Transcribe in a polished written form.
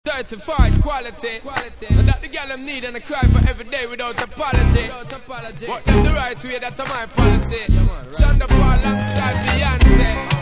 Certified quality. And that the girl them need and I cry for every day without apology. What them the right way, that's my policy. Shonda Paul alongside Beyonce.